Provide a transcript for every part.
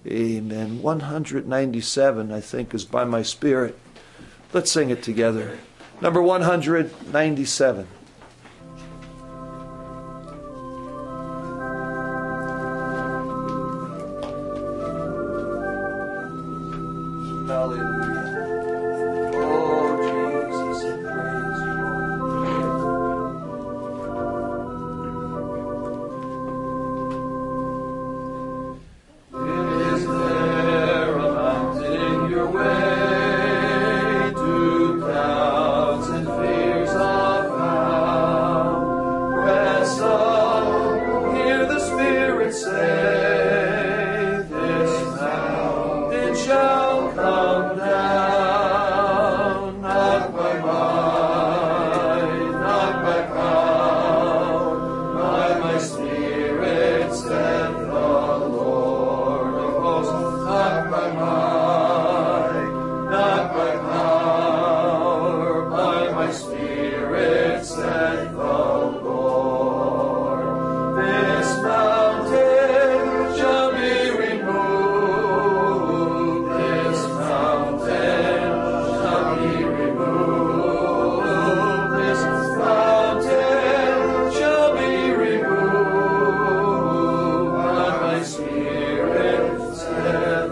Amen. 197, I think, is By My Spirit. Let's sing it together. Number 197. Hallelujah. Oh, Jesus, I praise you, Lord. Is there a mountain your way to clouds and fears of cloud? Press on, hear the Spirit say, this mountain shall come down, not by might, not by power, by my Spirit, saith the Lord of hosts. Not by might, not by power, by my Spirit, saith the Lord. This mountain shall be removed. This mountain shall be removed. This mountain shall be removed by my Spirit, saith the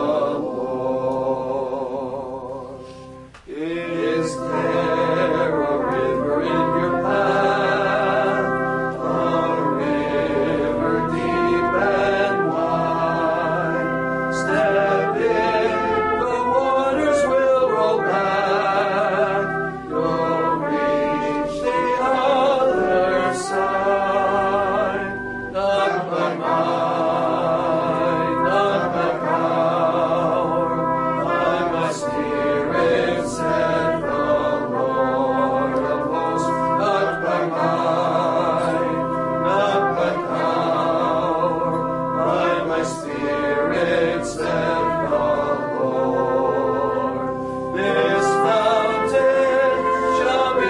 Lord. Is there a river in your path? A river deep and wide. Step in, the waters will roll back. You'll reach the other side. Not by might, not by power, by my Spirit, saith the Lord of hosts. Not by might, not by power, by my Spirit, saith the Lord. This mountain shall be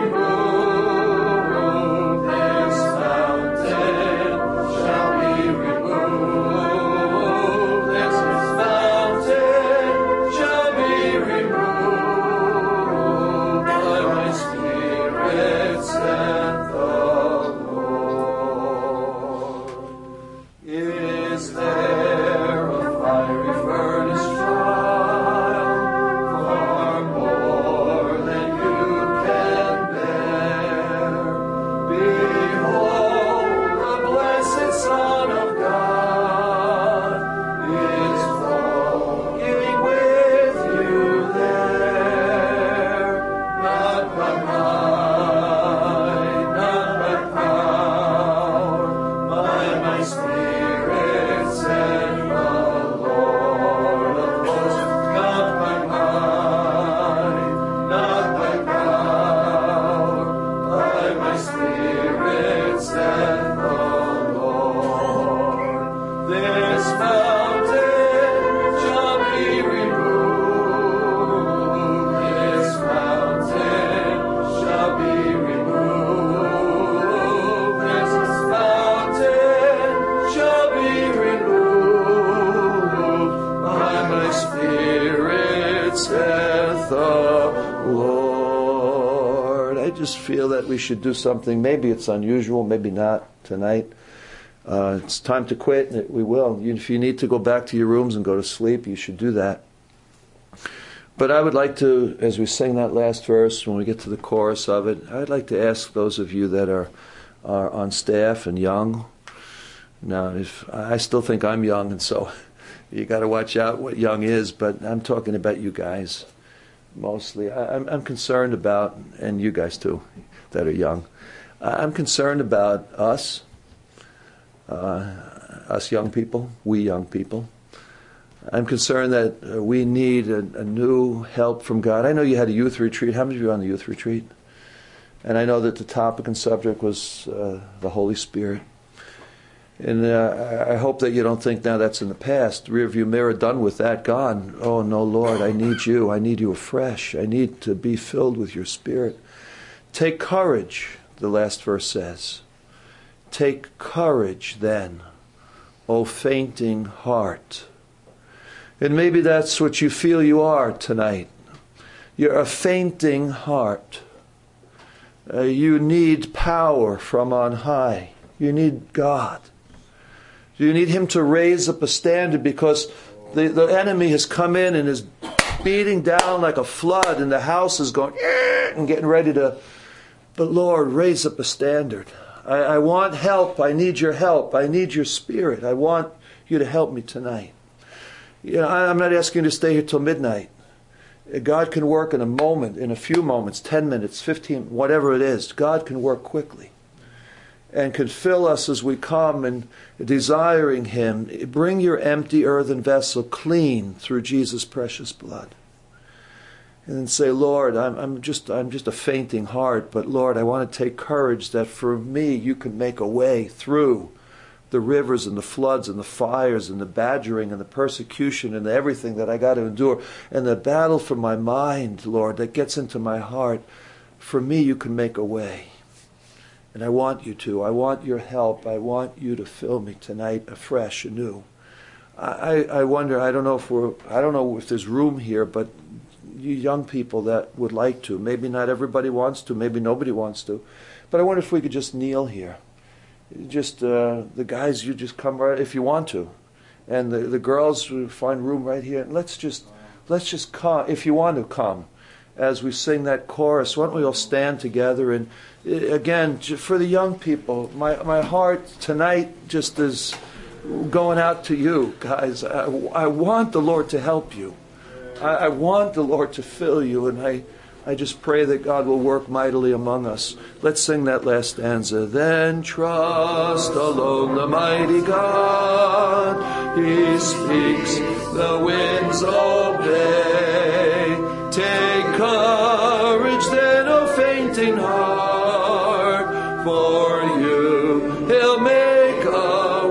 removed. This mountain shall be removed. This mountain shall be removed by my Spirit, saith the Lord. Is there a fiery furnace trial, far more than you can bear? Behold, the blessed Son of God is walking with you there. Not by might, not by power, by my Spirit, saith the Lord of hosts. Not by might, not by power, by my Spirit, saith the Lord. This mountain shall be removed. This mountain shall be removed. This mountain shall be removed by my Spirit, saith the Lord. I just feel that we should do something. Maybe it's unusual, maybe not tonight. It's time to quit, and we will. If you need to go back to your rooms and go to sleep, you should do that. But I would like to, as we sing that last verse, when we get to the chorus of it, I'd like to ask those of you that are on staff and young. Now, if I still think I'm young, and so you got to watch out what young is, but I'm talking about you guys mostly. I'm concerned about, and you guys too, that are young. I'm concerned about us young people, we young people. I'm concerned that we need a new help from God. I know you had a youth retreat. How many of you were on the youth retreat? And I know that the topic and subject was the Holy Spirit. And I hope that you don't think now that's in the past. Rearview mirror, done with that, gone. Oh no, Lord, I need you. I need you afresh. I need to be filled with your Spirit. Take courage, the last verse says. Take courage then, O fainting heart. And maybe that's what you feel you are tonight. You're a fainting heart. You need power from on high. You need God. You need Him to raise up a standard, because the enemy has come in and is beating down like a flood, and the house is going and getting ready to. But Lord, raise up a standard. I want help. I need your help. I need your Spirit. I want you to help me tonight. I'm not asking you to stay here till midnight. God can work in a moment, in a few moments, 10 minutes, 15, whatever it is. God can work quickly and can fill us as we come and desiring Him. Bring your empty earthen vessel clean through Jesus' precious blood. And then say, Lord, I'm just a fainting heart, but Lord, I want to take courage that for me you can make a way through the rivers and the floods and the fires and the badgering and the persecution and everything that I got to endure, and the battle for my mind, Lord, that gets into my heart. For me, you can make a way. And I want you to. I want your help. I want you to fill me tonight afresh, anew. I wonder, I don't know if there's room here, but you young people that would like to, maybe not everybody wants to, maybe nobody wants to, but I wonder if we could just kneel here. Just the guys, you just come right if you want to, and the girls, we find room right here. And let's just come if you want to come, as we sing that chorus. Why don't we all stand together? And again, for the young people, my heart tonight just is going out to you guys. I want the Lord to help you. I want the Lord to fill you, and I just pray that God will work mightily among us. Let's sing that last stanza. Then trust alone the mighty God. He speaks, the winds obey. Take courage then, O fainting heart. For you He'll make a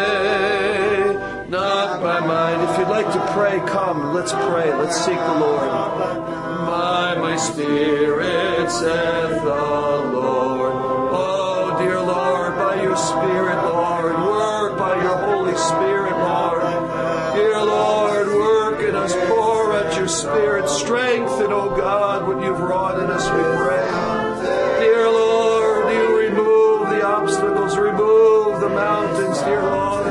way. Not by might. If you'd like to pray, come. Let's pray. Let's seek the Lord. My spirit saith the Lord. Oh, dear Lord, by your Spirit, Lord, work by your Holy Spirit, Lord. Dear Lord, work in us, pour out your Spirit, strengthen, oh God, what you've wrought in us, we pray. Dear Lord, you remove the obstacles, remove the mountains, dear Lord.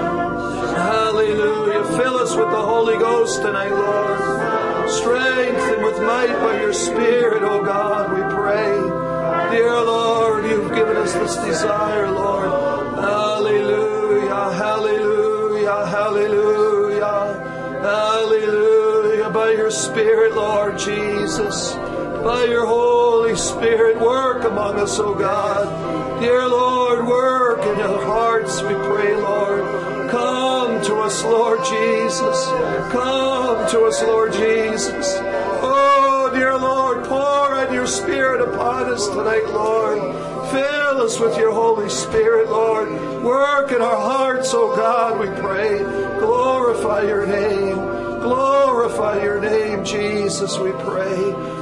Hallelujah. Fill us with the Holy Ghost tonight, Lord. Strengthen with might by your Spirit, oh God, we pray. Dear Lord, you've given us this desire, Lord. Hallelujah, hallelujah, hallelujah, hallelujah. By your Spirit, Lord Jesus, by your Holy Spirit, work among us, oh God. Dear Lord, work in our hearts, we pray, Lord. Come to us, Lord Jesus. Come to us, Lord Jesus. Oh, dear Lord, pour out your Spirit upon us tonight, Lord. Fill us with your Holy Spirit, Lord. Work in our hearts, oh God, we pray. Glorify your name. Glorify your name, Jesus, we pray.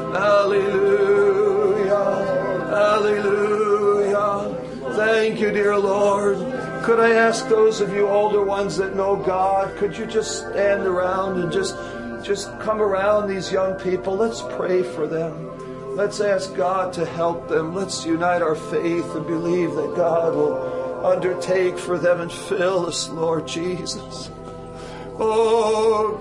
Hallelujah. Hallelujah. Thank you, dear Lord. Could I ask those of you older ones that know God, could you just stand around and just come around these young people? Let's pray for them. Let's ask God to help them. Let's unite our faith and believe that God will undertake for them and fill us, Lord Jesus. Oh,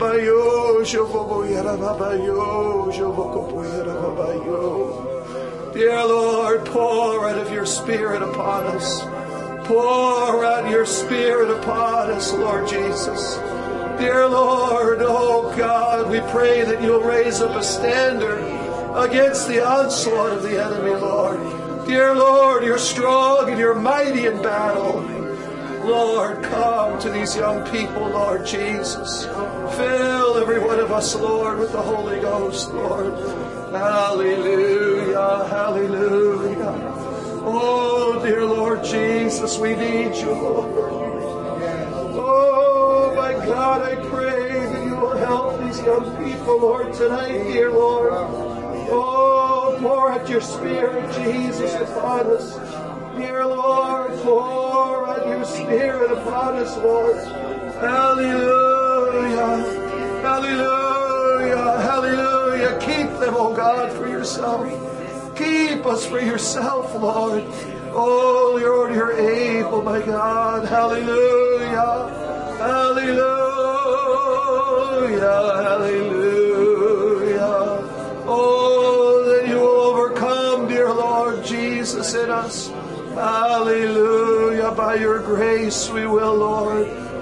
dear Lord, pour out of your Spirit upon us. Pour out your Spirit upon us, Lord Jesus. Dear Lord, oh God, we pray that you'll raise up a standard against the onslaught of the enemy, Lord. Dear Lord, you're strong and you're mighty in battle. Lord, come to these young people, Lord Jesus. Fill every one of us, Lord, with the Holy Ghost, Lord. Hallelujah, hallelujah. Oh, dear Lord Jesus, we need you, Lord. Oh, my God, I pray that you will help these young people, Lord, tonight, dear Lord. Oh, pour out your Spirit, Jesus, upon us. Dear Lord, pour out your Spirit upon us, Lord. Hallelujah, Hallelujah, hallelujah. Keep them, oh God, for yourself. Keep us for yourself, Lord. Oh, Lord, you're able, my God. Hallelujah, hallelujah, hallelujah. Oh, that you will overcome, dear Lord Jesus, in us. Hallelujah. By your grace we will, Lord.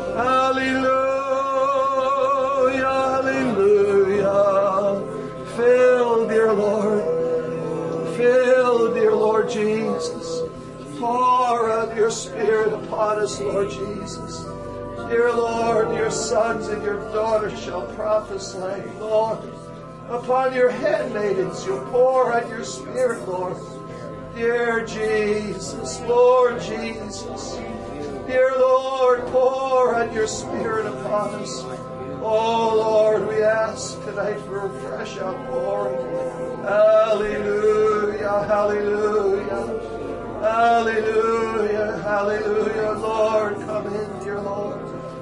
Hallelujah, hallelujah. Fill, dear Lord. Fill, dear Lord Jesus. Pour out your Spirit upon us, Lord Jesus. Dear Lord, your sons and your daughters shall prophesy, Lord. Upon your handmaidens you'll pour out your Spirit, Lord. Dear Jesus, Lord Jesus. Dear Lord, pour out your Spirit upon us. Oh, Lord, we ask tonight for a fresh outpouring. Hallelujah, hallelujah, hallelujah, hallelujah. Lord, come in, dear Lord.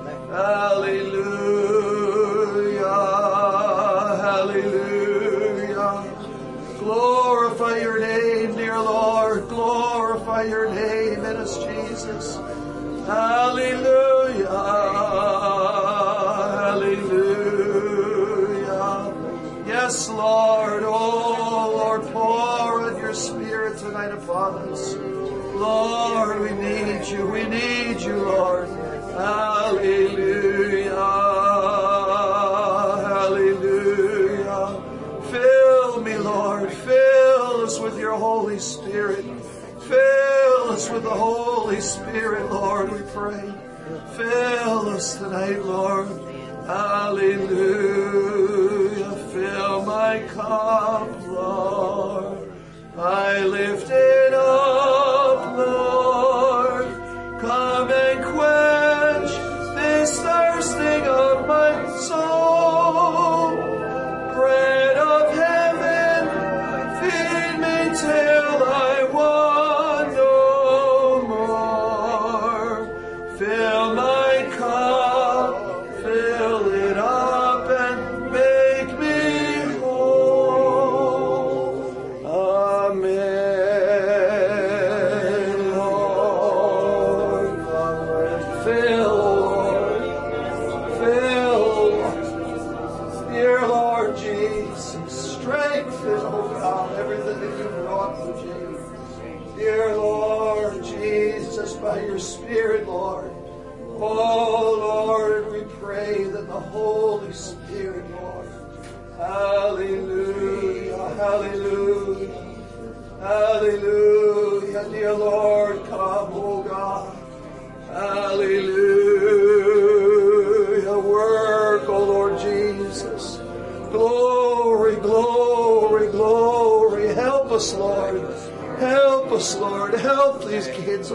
Hallelujah, hallelujah. Glorify your name, dear Lord. Glorify your name in us, Jesus. Hallelujah, hallelujah. Yes, Lord. Oh, Lord, pour out your Spirit tonight upon us. Lord, we need you. We need you, Lord. Hallelujah, hallelujah. Fill me, Lord. Fill us with your Holy Spirit. Fill us with the Holy Spirit, Lord, we pray. Fill us tonight, Lord. Hallelujah. Fill my cup, Lord. I lift it up, Lord. Come and quench this thirsting of my soul. Bread of heaven, feed me till I want no more. Fill my cup, fill it up and make me whole. Amen, Lord. Fill, Lord. Fill, dear Lord Jesus. Strengthen, oh God, everything that you've wrought for Jesus. Dear Lord Jesus, by your Spirit, Lord. Oh, Lord, we pray that the Holy Spirit, Lord. Hallelujah, hallelujah, hallelujah. Dear Lord, come, oh God. Hallelujah. Work, oh Lord Jesus. Glory, glory, glory. Help us, Lord. Help us, Lord. Help these kids.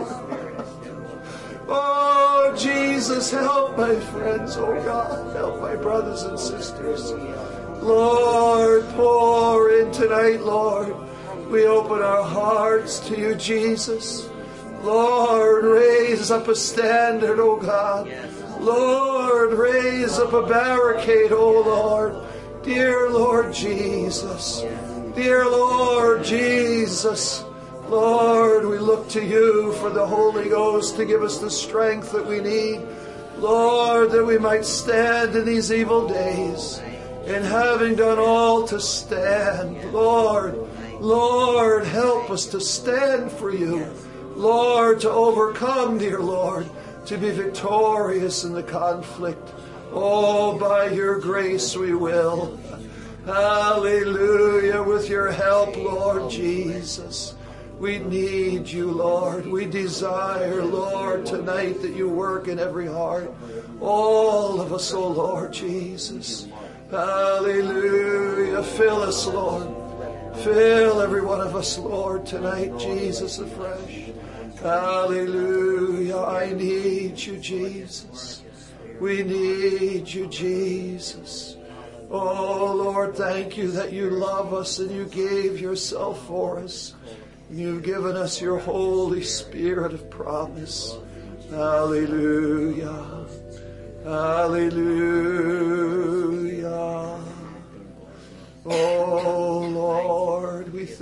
Oh, Jesus, help my friends, oh God. Help my brothers and sisters. Lord, pour in tonight, Lord. We open our hearts to you, Jesus. Lord, raise up a standard, oh God. Lord, raise up a barricade, oh Lord. Dear Lord Jesus. Dear Lord Jesus. Lord, we look to you for the Holy Ghost to give us the strength that we need. Lord, that we might stand in these evil days. And having done all to stand, Lord, help us to stand for you. Lord, to overcome, dear Lord, to be victorious in the conflict. Oh, by your grace we will. Hallelujah. With your help, Lord Jesus. We need you, Lord. We desire, Lord, tonight that you work in every heart. All of us, oh Lord Jesus. Hallelujah. Fill us, Lord. Fill every one of us, Lord, tonight, Jesus, afresh. Hallelujah. I need you, Jesus. We need you, Jesus. Oh, Lord, thank you that you love us and you gave yourself for us. You've given us your Holy Spirit of promise. Hallelujah. Hallelujah.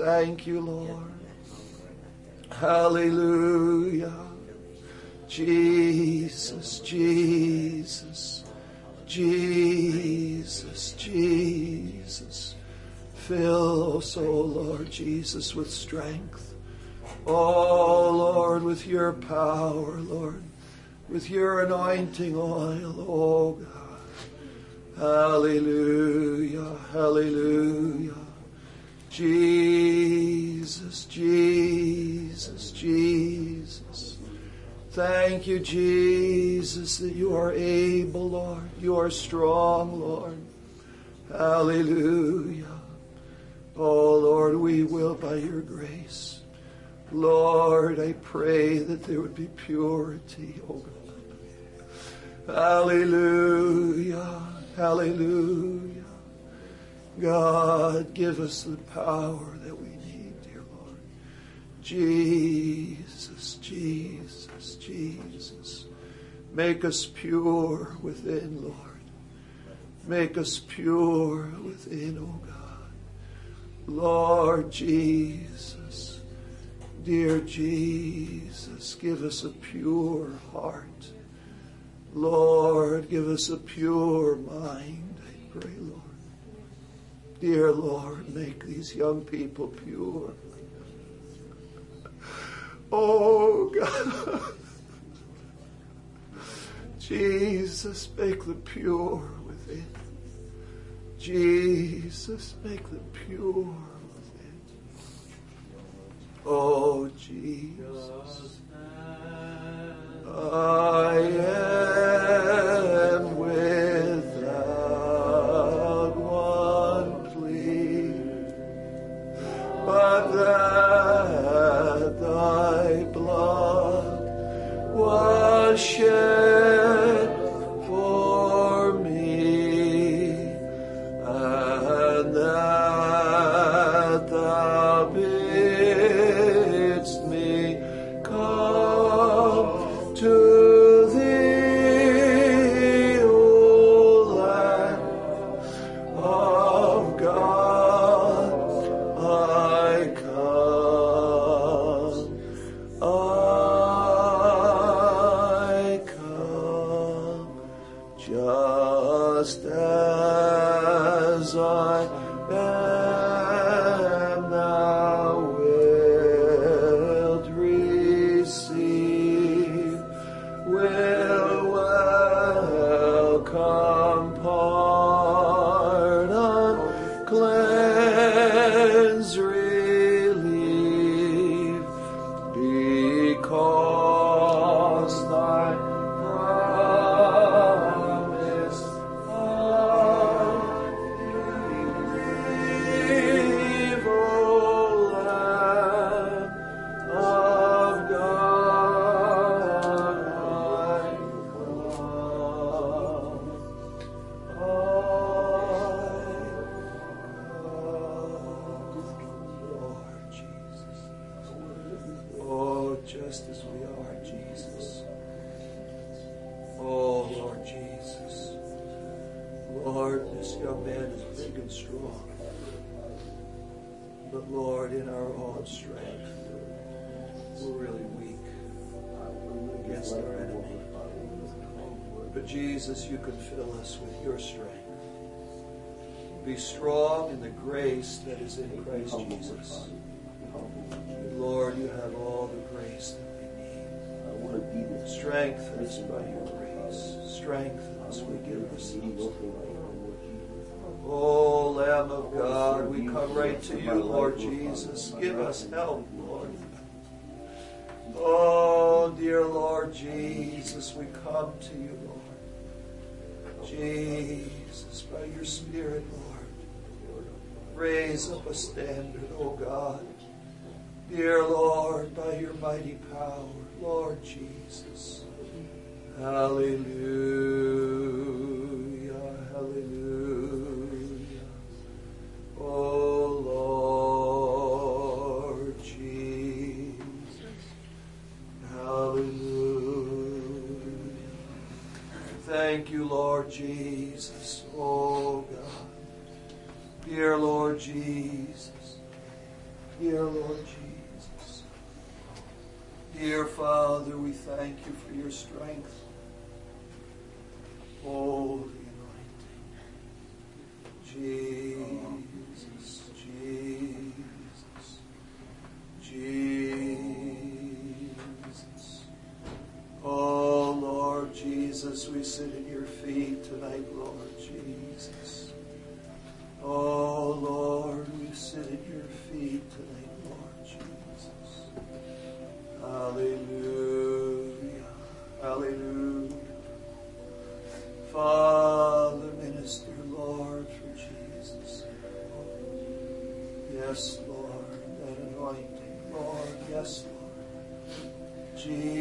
Thank you, Lord. Hallelujah. Jesus, Jesus, Jesus, Jesus. Fill us, oh Lord Jesus, with strength. Oh Lord, with your power, Lord, with your anointing oil, oh God. Hallelujah, hallelujah. Jesus, Jesus, Jesus. Thank you, Jesus, that you are able, Lord. You are strong, Lord. Hallelujah. Oh, Lord, we will by your grace. Lord, I pray that there would be purity, oh God. Hallelujah. Hallelujah. God, give us the power that we need, dear Lord. Jesus, Jesus, Jesus. Make us pure within, Lord. Make us pure within, oh God. Lord Jesus, dear Jesus, give us a pure heart. Lord, give us a pure mind, I pray, Lord. Dear Lord, make these young people pure. Oh, God. Jesus, make them pure within. Jesus, make them pure within. Oh, Jesus. I am without one plea, but that thy blood was shed for me, and that thou bidst me come to thee, O Lamb of God, I come, just as I am, thou wilt receive, will welcome pardon, cleanse, relieve, because thy promise I believe, O Lamb of God, I Lord Jesus. Oh, just as we are, Jesus. Oh, Lord Jesus. Lord, this young man is big and strong. But Lord, in our own strength, we're really weak against our enemy. But Jesus, you can fill us with your strength. Be strong in the grace that is in Christ Jesus. Lord, you have all the grace that we need. Strengthen us by your grace. Strengthen us. We give ourselves. Oh, Lamb of God, we come right to you, Lord Jesus. Give us help, Lord. Oh, dear Lord Jesus, we come to you, Lord. Jesus, by your Spirit, Lord. Raise up a standard, oh God. Dear Lord, by your mighty power, Lord Jesus. Hallelujah, hallelujah. Oh Lord Jesus. Hallelujah. Thank you, Lord Jesus. Oh God. Dear Lord Jesus. Dear Lord Jesus. Dear Father, we thank you for your strength. Holy anointing. Jesus, Jesus, Jesus. Oh, Lord Jesus, we sit at your feet tonight, Lord Jesus. Oh, Lord, we sit at your feet tonight, Lord Jesus. Hallelujah. Hallelujah. Father, minister, Lord, for Jesus. Yes, Lord, that anointing, Lord. Yes, Lord. Jesus.